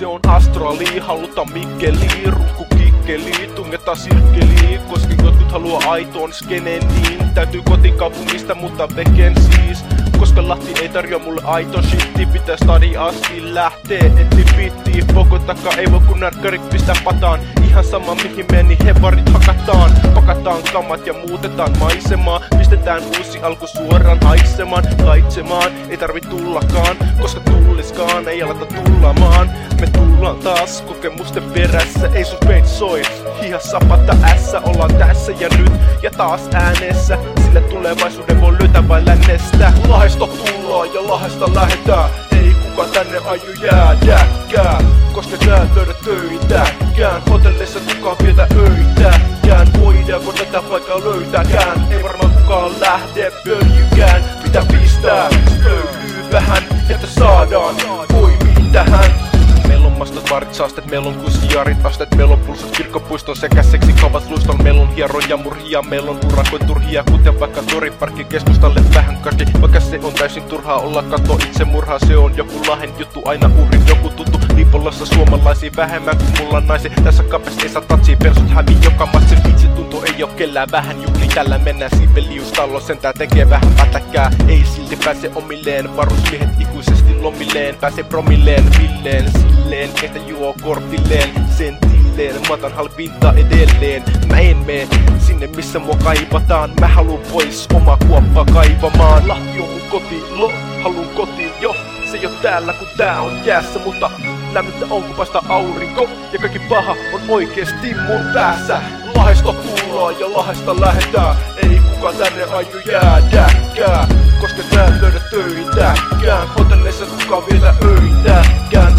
Se on astrali, halutaan Mikkeli, rukku kikkeli, tungetaan sirkkeli, koska jotkut haluaa aitoon skeneen, niin täytyy kotikaupungista, mutta veken siis. Koska Lahti ei tarjoa mulle aito shitti, pitää stadi asti lähtee etti pittiin. Poko takaa ei voi kun närkkärit pistää pataan. Ihan sama mihin meni, hevarit hakataan. Pakataan kamat ja muutetaan maisemaa. Pistetään uusi alku suoraan haisemaan, kaitsemaan. Ei tarvi tullakaan, koska tulliskaan ei aleta tullamaan. Me tullaan taas kokemusten perässä, ei sun peit soi. Hihas sapata ässä, ollaan tässä ja nyt ja taas äänessä. Sillä tulevaisuuden voi löytää vain lännestä. Lahdesta tullaan ja Lahdesta lähetään. Ei kuka tänne aio jäädäkään, koska tää löydä töitäkään. Hotelleissa kukaan vietä öitäkään. Voidaanko tätä paikkaa löytääkään? Ei varmaan kukaan lähde pöljykään. Mitä pistää? Löytyy vähän, että saadaan voimia tähän. Meillä on mastot, vaarit, saastet, meillä on kusijarit, astet, meillä on pulsat, kirkkopuiston sekä seksikaupat luiston. Meillä on hieroja murhia, meillä on urakoin turhia, kuten vaikka toriparkki keskustalle vähän karki. Vaikka se on täysin turhaa olla katto itse murhaa, se on joku lahen juttu, aina uhrin joku tuttu. Liipolassa suomalaisia vähemmän kuin mulla naisi, tässä kapes ei saa tatsia, persut hävii joka matse. Itse tuntuu ei oo kellään vähän jukli, tällä mennään Sibelius-tallo, sentään tekee vähän pätäkkää. Ei silti pääse omilleen, varusmiehet ikuisesti lomilleen, pääse promilleen, villeen, silleen, että juo kortilleen, sentilleen, mä otan halvinta edelleen. Mä en mene sinne missä mua kaivataan, mä haluun pois oma kuoppa kaivamaan. Lahti on mun koti, haluun kotiin jo. Se ei oo täällä kun tää on jäässä, mutta lämmintä on kun paistaa aurinko. Ja kaikki paha on oikeesti mun päässä. Lahdesta tullaan ja Lahdesta lähetään. Ei kukaan tänne aio jäädäkään, koska tää löydä töitäkään. Hotelleissa kukaan vietä öitäkään.